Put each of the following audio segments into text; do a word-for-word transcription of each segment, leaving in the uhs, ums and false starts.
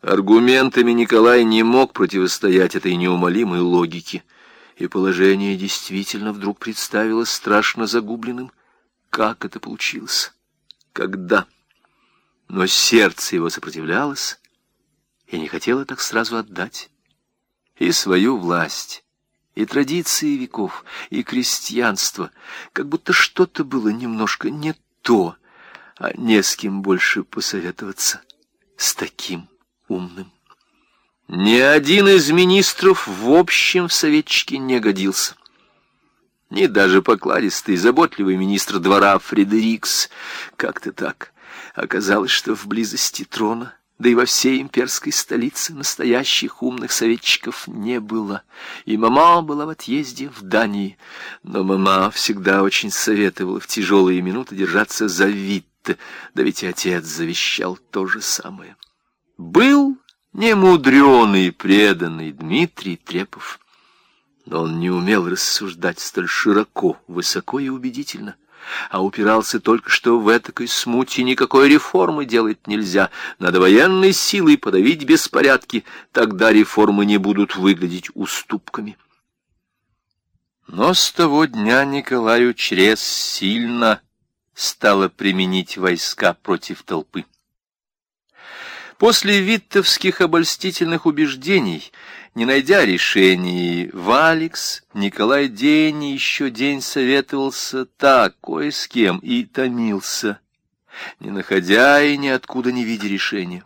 Аргументами Николай не мог противостоять этой неумолимой логике, и положение действительно вдруг представилось страшно загубленным. Как это получилось? Когда? Но сердце его сопротивлялось и не хотело так сразу отдать. И свою власть, и традиции веков, и крестьянство, как будто что-то было немножко не то, а не с кем больше посоветоваться, с таким умным. Ни один из министров в общем в советчике не годился. Ни даже покладистый, заботливый министр двора Фредерикс. Как-то так оказалось, что в близости трона, да и во всей имперской столице, настоящих умных советчиков не было. И мама была в отъезде в Дании. Но мама всегда очень советовала в тяжелые минуты держаться за Витте. Да ведь и отец завещал то же самое. Был немудрёный, преданный Дмитрий Трепов. Но он не умел рассуждать столь широко, высоко и убедительно, а упирался только, что в этакой смуте никакой реформы делать нельзя. Надо военной силой подавить беспорядки, тогда реформы не будут выглядеть уступками. Но с того дня Николаю Чрез сильно стало применить войска против толпы. После виттовских обольстительных убеждений, не найдя решений, Валикс, Николай день и еще день советовался так кое с кем и томился, не находя и ниоткуда не видя решения.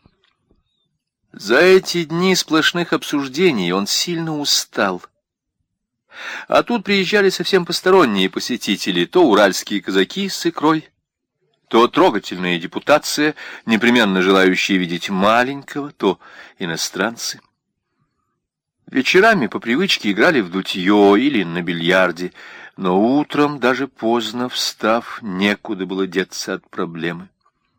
За эти дни сплошных обсуждений он сильно устал. А тут приезжали совсем посторонние посетители, то уральские казаки с икрой, то трогательная депутация, непременно желающие видеть маленького, то иностранцы. Вечерами по привычке играли в дутье или на бильярде, но утром, даже поздно встав, некуда было деться от проблемы.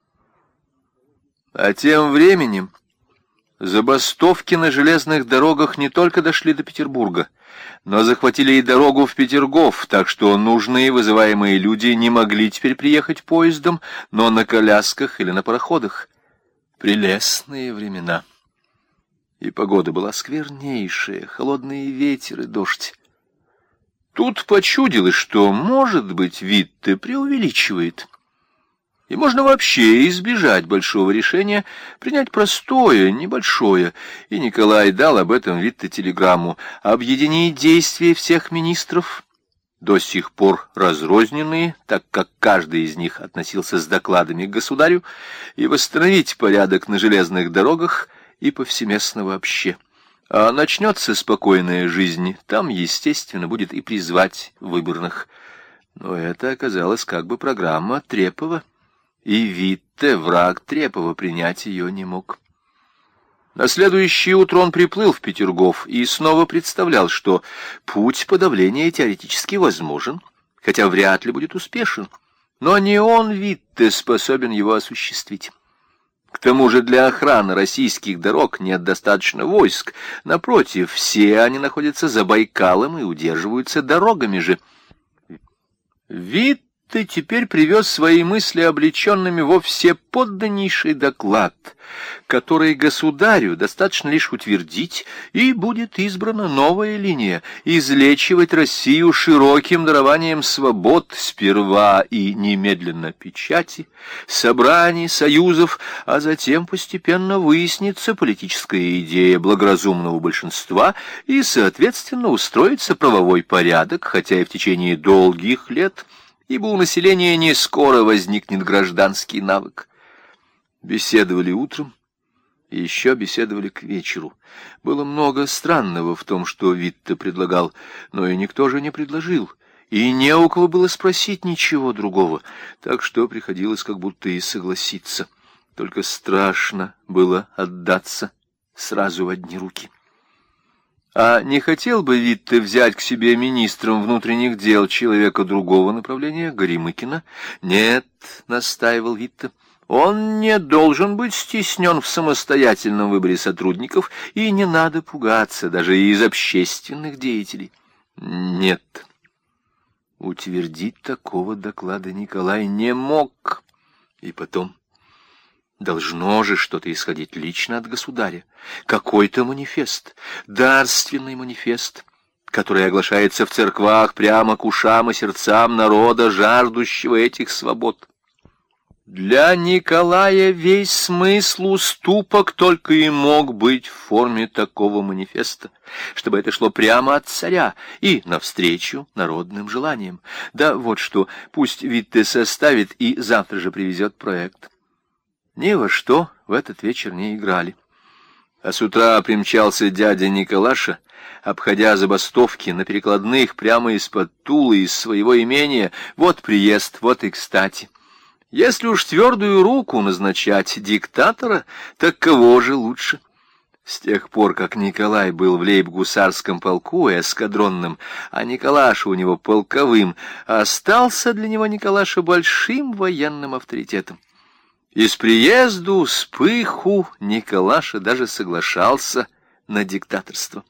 А тем временем забастовки на железных дорогах не только дошли до Петербурга, но захватили и дорогу в Петергоф, так что нужные вызываемые люди не могли теперь приехать поездом, но на колясках или на пароходах. Прелестные времена. И погода была сквернейшая, холодный ветер и дождь. Тут почудилось, что, может быть, Витте преувеличивает. И можно вообще избежать большого решения, принять простое, небольшое. И Николай дал об этом Витте телеграмму: объединить действия всех министров, до сих пор разрозненные, так как каждый из них относился с докладами к государю, и восстановить порядок на железных дорогах и повсеместно вообще. А начнется спокойная жизнь, там, естественно, будет и призвать выборных. Но это оказалось как бы программа Трепова. И Витте, враг Трепова, принять ее не мог. На следующее утро он приплыл в Петергоф и снова представлял, что путь подавления теоретически возможен, хотя вряд ли будет успешен. Но не он, Витте, способен его осуществить. К тому же для охраны российских дорог нет достаточно войск. Напротив, все они находятся за Байкалом и удерживаются дорогами же. Витте Ты теперь привез свои мысли облеченными во всеподданнейший доклад, который государю достаточно лишь утвердить, и будет избрана новая линия — излечивать Россию широким дарованием свобод, сперва и немедленно печати, собраний, союзов, а затем постепенно выяснится политическая идея благоразумного большинства и, соответственно, устроится правовой порядок, хотя и в течение долгих лет, ибо у населения не скоро возникнет гражданский навык. Беседовали утром и еще беседовали к вечеру. Было много странного в том, что Витте предлагал, но и никто же не предложил, и не у кого было спросить ничего другого, так что приходилось как будто и согласиться. Только страшно было отдаться сразу в одни руки. А не хотел бы Витте взять к себе министром внутренних дел человека другого направления, Горемыкина? Нет, настаивал Витте, он не должен быть стеснен в самостоятельном выборе сотрудников, и не надо пугаться даже из общественных деятелей. Нет, утвердить такого доклада Николай не мог. И потом, Должно же что-то исходить лично от государя. Какой-то манифест, дарственный манифест, который оглашается в церквах прямо к ушам и сердцам народа, жаждущего этих свобод. Для Николая весь смысл уступок только и мог быть в форме такого манифеста, чтобы это шло прямо от царя и навстречу народным желаниям. Да вот что, пусть Витте составит и завтра же привезет проект. Ни во что в этот вечер не играли. А с утра примчался дядя Николаша, обходя забастовки на перекладных прямо из-под Тулы, из своего имения. Вот приезд, вот и кстати. Если уж твердую руку назначать диктатора, так кого же лучше? С тех пор, как Николай был в лейб-гусарском полку эскадронным, а Николаша у него полковым, остался для него Николаша большим военным авторитетом. И с приезду, с пыху Николаша даже соглашался на диктаторство.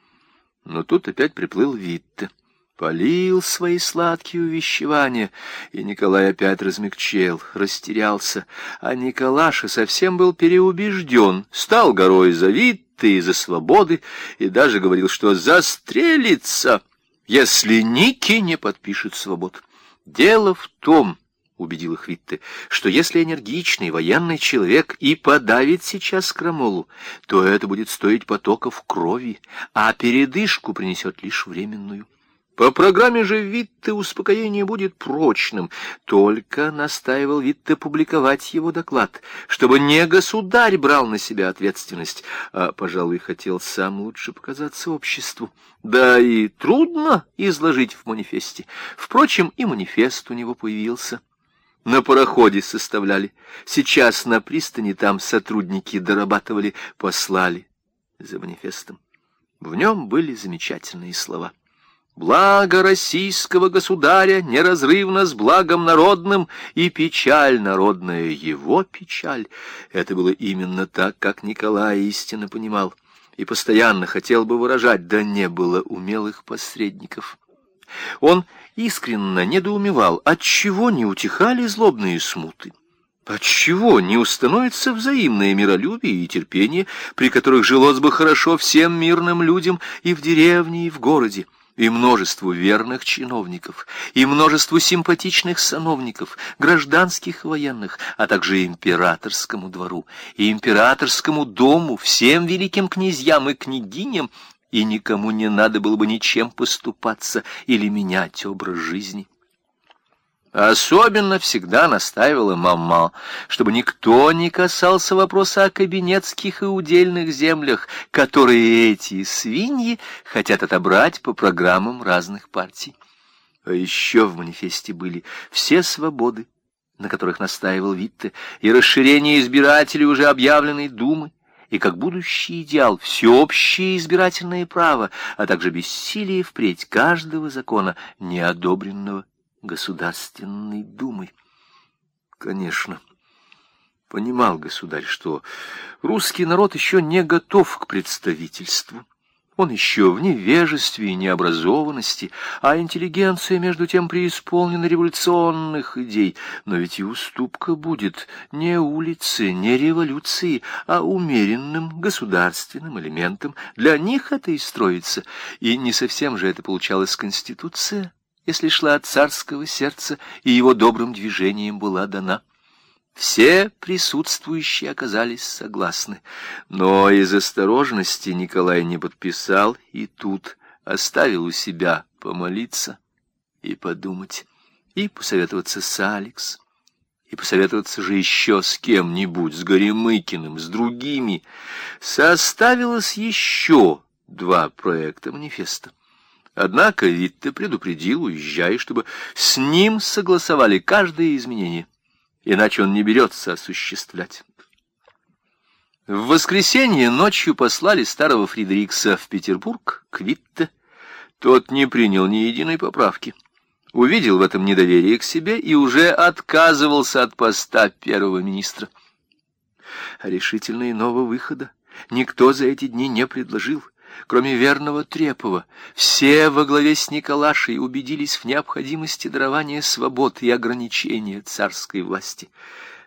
Но тут опять приплыл Витте. Полил свои сладкие увещевания, и Николай опять размягчел, растерялся, а Николаша совсем был переубежден, стал горой за Витте и за свободы, и даже говорил, что застрелится, если Ники не подпишет свобод. Дело в том, — убедил их Витте, — что если энергичный военный человек и подавит сейчас Крамолу, то это будет стоить потоков крови, а передышку принесет лишь временную. По программе же Витте успокоение будет прочным, только настаивал Витте публиковать его доклад, чтобы не государь брал на себя ответственность, а, пожалуй, хотел сам лучше показаться обществу. Да и трудно изложить в манифесте. Впрочем, и манифест у него появился. На пароходе составляли. Сейчас на пристани там сотрудники дорабатывали, послали за манифестом. В нем были замечательные слова. Благо российского государя неразрывно с благом народным, и печаль народная его печаль. Это было именно так, как Николай истинно понимал, и постоянно хотел бы выражать, да не было умелых посредников. Он искренне недоумевал, отчего не утихали злобные смуты. Отчего не установится взаимное миролюбие и терпение, при которых жилось бы хорошо всем мирным людям и в деревне, и в городе, и множеству верных чиновников, и множеству симпатичных сановников, гражданских и военных, а также императорскому двору, и императорскому дому, всем великим князьям и княгиням, и никому не надо было бы ничем поступаться или менять образ жизни. Особенно всегда настаивала мама, чтобы никто не касался вопроса о кабинетских и удельных землях, которые эти свиньи хотят отобрать по программам разных партий. А еще в манифесте были все свободы, на которых настаивал Витте, и расширение избирателей уже объявленной Думы, и как будущий идеал всеобщее избирательное право, а также бессилие впредь каждого закона, неодобренного Государственной Думой. Конечно, понимал государь, что русский народ еще не готов к представительству. Он еще в невежестве и необразованности, а интеллигенция, между тем, преисполнена революционных идей. Но ведь и уступка будет не улице, не революции, а умеренным государственным элементом. Для них это и строится, и не совсем же это получалась Конституция, если шла от царского сердца и его добрым движением была дана. Все присутствующие оказались согласны, но из осторожности Николай не подписал и тут оставил у себя помолиться и подумать, и посоветоваться с Алекс, и посоветоваться же еще с кем-нибудь, с Горемыкиным, с другими. Составилось еще два проекта манифеста. Однако Витте предупредил, уезжая, чтобы с ним согласовали каждое изменение, иначе он не берется осуществлять. В воскресенье ночью послали старого Фридрикса в Петербург к Витте. Тот не принял ни единой поправки, увидел в этом недоверие к себе и уже отказывался от поста первого министра. А решительно иного выхода никто за эти дни не предложил. Кроме верного Трепова, все во главе с Николашей убедились в необходимости дарования свобод и ограничения царской власти.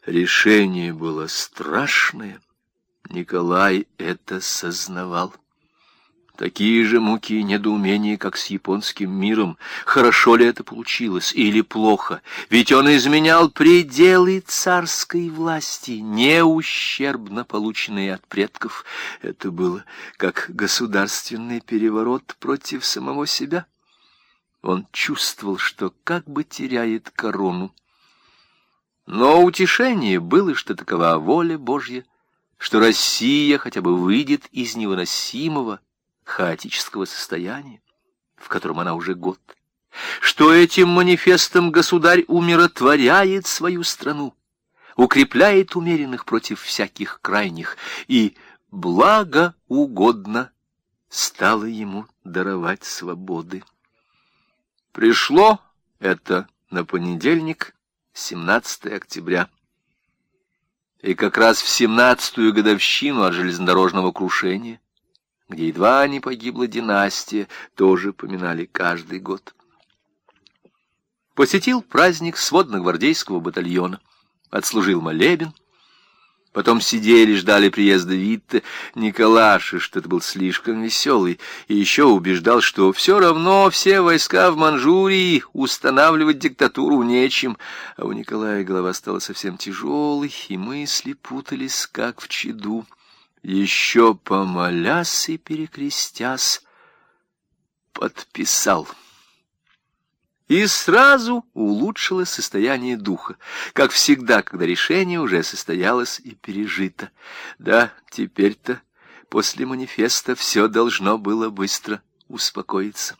Решение было страшное. Николай это сознавал. Такие же муки и недоумения, как с японским миром. Хорошо ли это получилось или плохо? Ведь он изменял пределы царской власти, не ущербно полученные от предков. Это было как государственный переворот против самого себя. Он чувствовал, что как бы теряет корону. Но утешение было, что такова воля Божья, что Россия хотя бы выйдет из невыносимого хаотического состояния, в котором она уже год, что этим манифестом государь умиротворяет свою страну, укрепляет умеренных против всяких крайних, и благоугодно стало ему даровать свободы. Пришло это на понедельник, семнадцатое октября, и как раз в семнадцатую годовщину от железнодорожного крушения, где едва не погибла династия, тоже поминали каждый год. Посетил праздник сводно-гвардейского батальона, отслужил молебен, потом сидели, ждали приезда Витте. Николаша что-то был слишком веселый и еще убеждал, что все равно все войска в Манчжурии устанавливать диктатуру нечем, а у Николая голова стала совсем тяжелой, и мысли путались, как в чаду. Еще помолясь и перекрестясь, подписал. И сразу улучшилось состояние духа, как всегда, когда решение уже состоялось и пережито. Да, теперь-то после манифеста все должно было быстро успокоиться.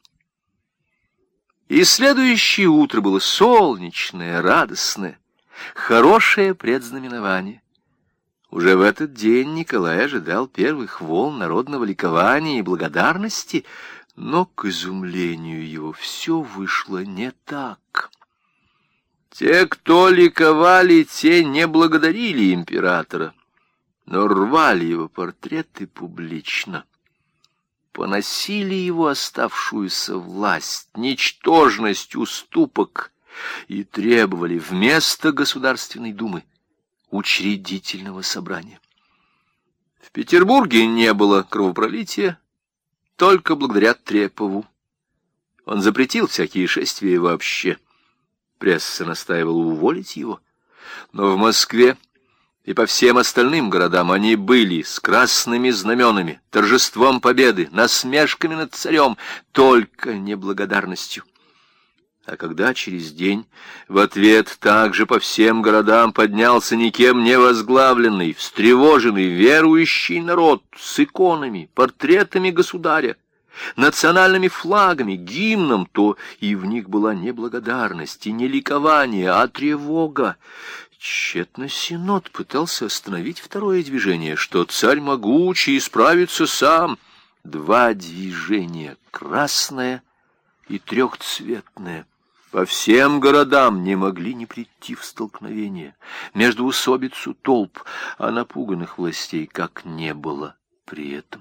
И следующее утро было солнечное, радостное, хорошее предзнаменование. Уже в этот день Николай ожидал первых волн народного ликования и благодарности, но, к изумлению его, все вышло не так. Те, кто ликовали, те не благодарили императора, но рвали его портреты публично, поносили его оставшуюся власть, ничтожность уступок и требовали вместо Государственной Думы учредительного собрания. В Петербурге не было кровопролития, только благодаря Трепову. Он запретил всякие шествия вообще. Пресса настаивала уволить его. Но в Москве и по всем остальным городам они были с красными знаменами, торжеством победы, насмешками над царем, только неблагодарностью. А когда через день в ответ также по всем городам поднялся никем не возглавленный, встревоженный, верующий народ с иконами, портретами государя, национальными флагами, гимном, то и в них была не благодарность и не ликование, а тревога. Тщетно Синод пытался остановить второе движение, что царь могучий и справится сам. Два движения, красное и трехцветное, по всем городам не могли не прийти в столкновение, между усобицу толп, а напуганных властей как не было при этом.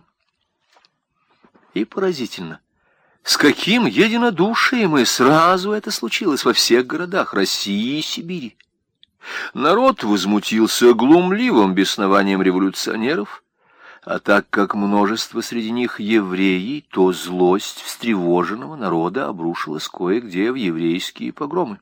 И поразительно, с каким единодушием и сразу это случилось во всех городах России и Сибири. Народ возмутился глумливым беснованием революционеров, а так как множество среди них евреи, то злость встревоженного народа обрушилась кое-где в еврейские погромы.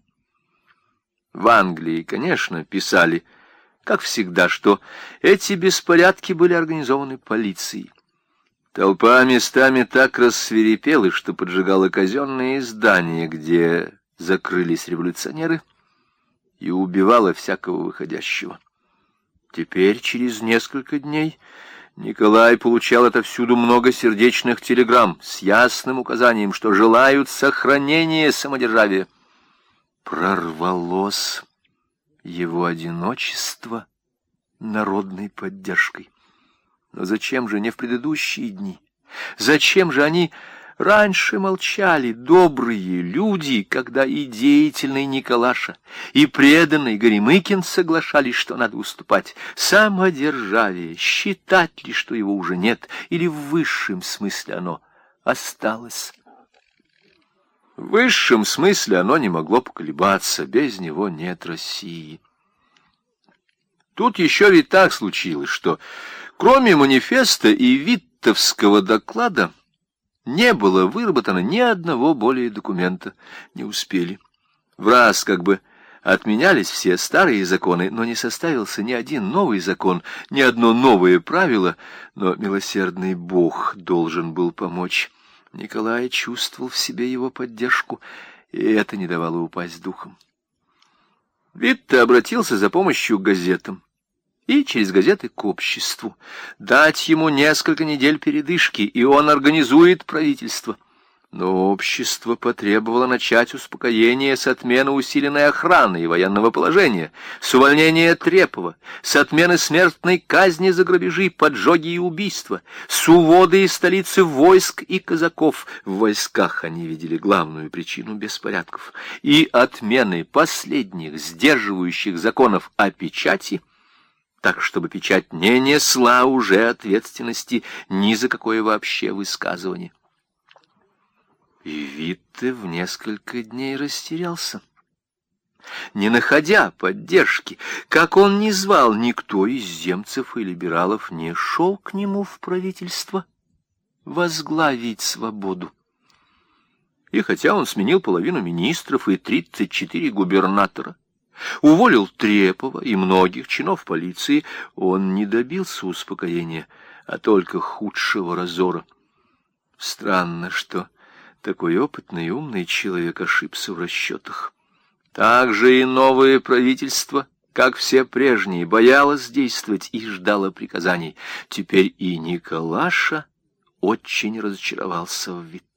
В Англии, конечно, писали, как всегда, что эти беспорядки были организованы полицией. Толпа местами так рассвирепела, что поджигала казенные здания, где закрылись революционеры, и убивала всякого выходящего. Теперь, через несколько дней, Николай получал отовсюду много сердечных телеграмм с ясным указанием, что желают сохранения самодержавия. Прорвалось его одиночество народной поддержкой. Но зачем же не в предыдущие дни? Зачем же они раньше молчали, добрые люди, когда и деятельный Николаша, и преданный Горемыкин соглашались, что надо уступать? Самодержавие, считать ли, что его уже нет, или в высшем смысле оно осталось? В высшем смысле оно не могло поколебаться, без него нет России. Тут еще ведь так случилось, что кроме манифеста и Виттовского доклада не было выработано ни одного более документа, не успели. В раз как бы отменялись все старые законы, но не составился ни один новый закон, ни одно новое правило, но милосердный Бог должен был помочь. Николай чувствовал в себе его поддержку, и это не давало упасть духом. Витте обратился за помощью к газетам и через газеты к обществу. Дать ему несколько недель передышки, и он организует правительство. Но общество потребовало начать успокоение с отмены усиленной охраны и военного положения, с увольнения Трепова, с отмены смертной казни за грабежи, поджоги и убийства, с увода из столицы войск и казаков. В войсках они видели главную причину беспорядков. И отмены последних сдерживающих законов о печати, так, чтобы печать не несла уже ответственности ни за какое вообще высказывание. И Витте в несколько дней растерялся. Не находя поддержки, как он ни звал, никто из земцев и либералов не шел к нему в правительство возглавить свободу. И хотя он сменил половину министров и тридцать четыре губернатора, уволил Трепова и многих чинов полиции, он не добился успокоения, а только худшего разора. Странно, что такой опытный и умный человек ошибся в расчетах. Так же и новое правительство, как все прежние, боялось действовать и ждало приказаний. Теперь и Николаша очень разочаровался в Витте.